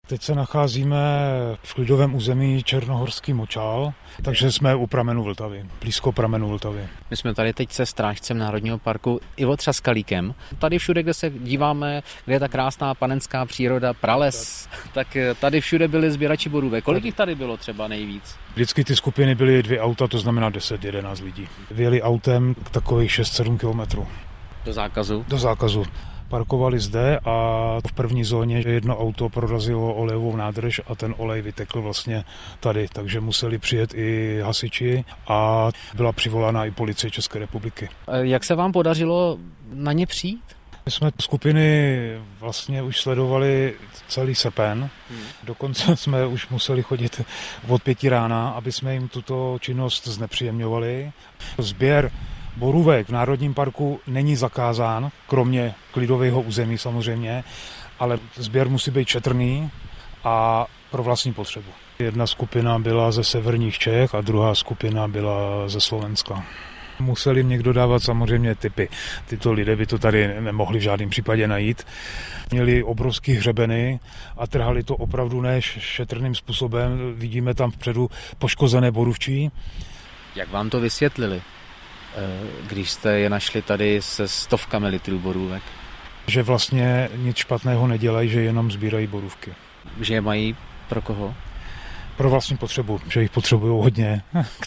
Teď se nacházíme v klidovém území Černohorský močál, takže jsme u pramenu Vltavy, blízko pramenu Vltavy. My jsme tady teď se strážcem Národního parku Ivo Třaskalíkem. Tady všude, kde se díváme, kde je ta krásná panenská příroda, prales, tak tady všude byli sběrači borůvek. Kolik jich tady bylo třeba nejvíc? Vždycky ty skupiny byly 2 auta, to znamená 10-11 lidí. Vyjeli autem takových 6-7 kilometrů. Do zákazu? Do zákazu. Parkovali zde a v první zóně jedno auto prorazilo olejovou nádrž a ten olej vytekl vlastně tady, takže museli přijet i hasiči a byla přivolána i policie České republiky. Jak se vám podařilo na ně přijít? My jsme skupiny vlastně už sledovali celý srpen, dokonce jsme už museli chodit od 5 rána, aby jsme jim tuto činnost znepříjemňovali. Sběr borůvek v Národním parku není zakázán, kromě klidového území samozřejmě, ale sběr musí být šetrný a pro vlastní potřebu. Jedna skupina byla ze severních Čech a druhá skupina byla ze Slovenska. Museli jim někdo dávat samozřejmě tipy. Tyto lidé by to tady nemohli v žádném případě najít. Měli obrovský hřebeny a trhali to opravdu ne šetrným způsobem. Vidíme tam vpředu poškozené borůvčí. Jak vám to vysvětlili, když jste je našli tady se stovkami litrů borůvek? Že vlastně nic špatného nedělají, že jenom sbírají borůvky. Že je mají pro koho? Pro vlastní potřebu, že jich potřebují hodně,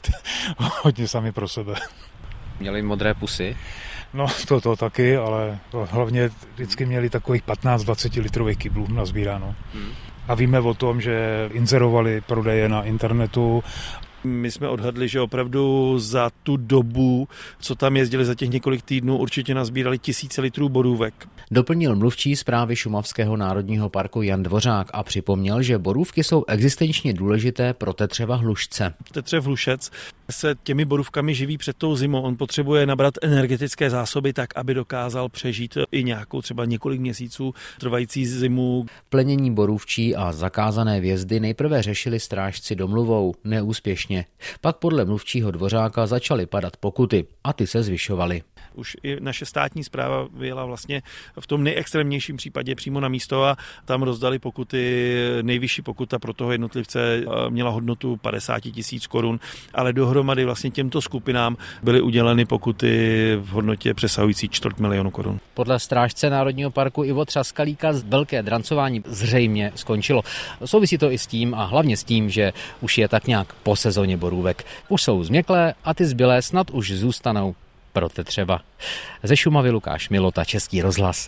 hodně sami pro sebe. Měli modré pusy? No to taky, ale hlavně vždycky měli takových 15-20 litrových kyblů nazbíráno. A víme o tom, že inzerovali prodeje na internetu. My jsme odhadli, že opravdu za tu dobu, co tam jezdili za těch několik týdnů, určitě nazbírali 1000 litrů borůvek. Doplnil mluvčí správy Šumavského národního parku Jan Dvořák a připomněl, že borůvky jsou existenčně důležité pro tetřeva hlušce. Tetřev hlušec se těmi borůvkami živí před tou zimou. On potřebuje nabrat energetické zásoby tak, aby dokázal přežít i nějakou třeba několik měsíců trvající zimu. Plenění borůvčí a zakázané vjezdy nejprve řešili strážci domluvou, neúspěšně. Pak podle mluvčího Dvořáka začaly padat pokuty a ty se zvyšovaly. Už i naše státní správa vyjela vlastně v tom nejextrémnějším případě přímo na místo a tam rozdali pokuty. Nejvyšší pokuta pro toho jednotlivce měla hodnotu 50 000 korun, ale dohromady vlastně těmto skupinám byly uděleny pokuty v hodnotě přesahující 250 000 korun. Podle strážce Národního parku Ivo Třaskalíka velké drancování zřejmě skončilo. Souvisí to i s tím a hlavně s tím, že už je tak nějak po sezóně borůvek. Už jsou změklé a ty zbylé snad už zůstanou pro tetřeva. Ze Šumavy Lukáš Milota, Český rozhlas.